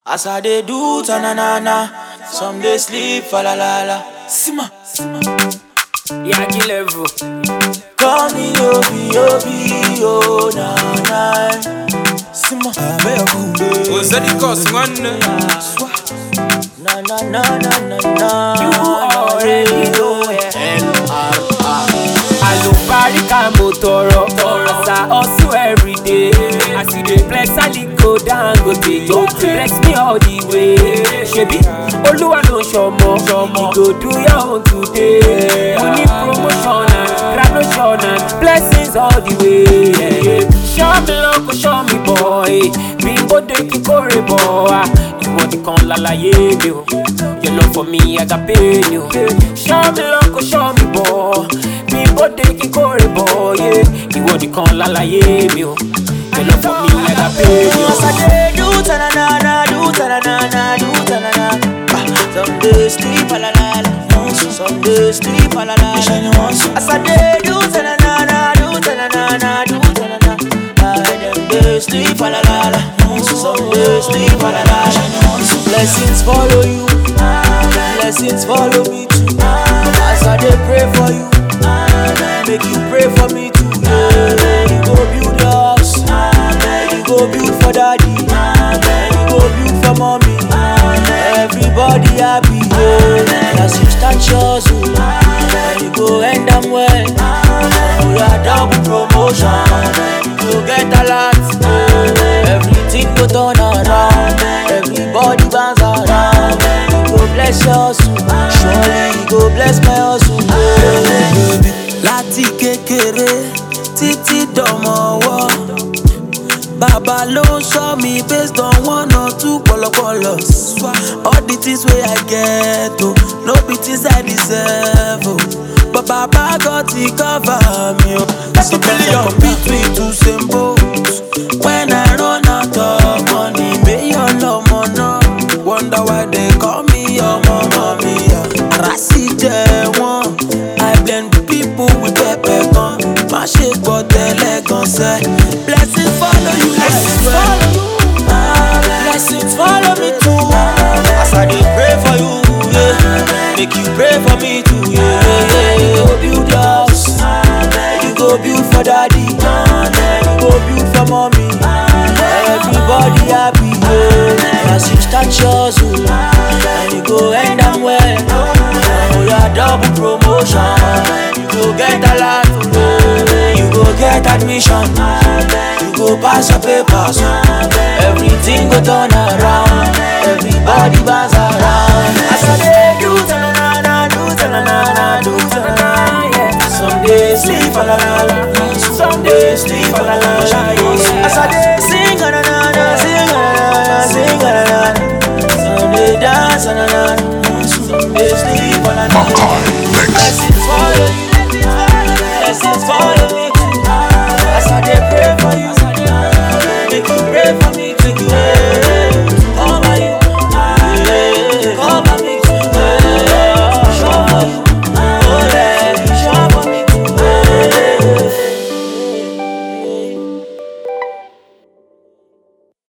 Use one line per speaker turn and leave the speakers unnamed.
As I dey do ta-na-na-na, some dey sleep fa-la-la-la. Sima,
Yagi level.
call me Obi, oh na-na. Sima,
Ozadi cause one.
na-na-na-na-na-na.
You already know it.
L-R-R.
Alubarika mo tọrọ, as I hustle every day. As you dey flex, Aliko Dangote, you bless me all the way. Shebi, Oluwa no ṣọmọ, you go do your own today. You need promotion and graduation and blessings all the way. Show me love, show me boy, bimbo de kikore boy. Ìwọ nìkan lálàyé mi o, your love for me I got pain you. Show me love, show me boy. Bimbo de kikore boy, ìwọ nìkan lálàyé mi o, your love for me I got pain you.
As I dey do ta-na-na-na, do ta-na-na-na, do ta-na-na. Some days sleep fa-la-la-la, some days sleep fa-la-la-la. As I dey do ta-na-na-na, do ta-na-na-na, do ta-na-na. Them days sleep fa-la-la-la, some days sleep fa-la-la-la. Blessings follow you, blessings follow me too. As I dey pray for you, make you pray for me too. Yeah, you go build your house, you go build for daddy, you go build for mommy. Everybody happy, yeah. As you start yours, you go end them well. You are double promotion, you get a lot. Everything go turn around, everybody bounce around. You go bless your soul, surely you go bless my hustle. Láti kékeré títí dọ̀mọ̀wọ́, Baba ló show me based on one or two polopolos. All the things wey I get, oh, no be things I deserve, oh. But Baba got to cover me, oh. Sometimes I compete with two same boats. When I run out of money, may your love no. Wonder why they call me your mama mia. Rasi jẹ wọn, I blend people with pepper gun. Má ṣe gbọ́ tẹ́lẹ̀ gan sẹ́. Blessings follow you, blessings follow you. Blessings follow me too. As I dey pray for you, yeah. Make you pray for me too, yeah. You go build your house, you go build for daddy, you go build for mommy. Everybody happy, yeah. As you start yours, and you go end them well. Oh, yeah, double promotion, you go get a lot, you go get admission, you go pass your papers. Everything go turn around, everybody bounce around. As I dey do ta-na-na-na, do ta-na-na-na, do ta-na-na, yeah. Some days sleep fa-la-la-la, some days sleep fa-la-la-la, yeah. As I dey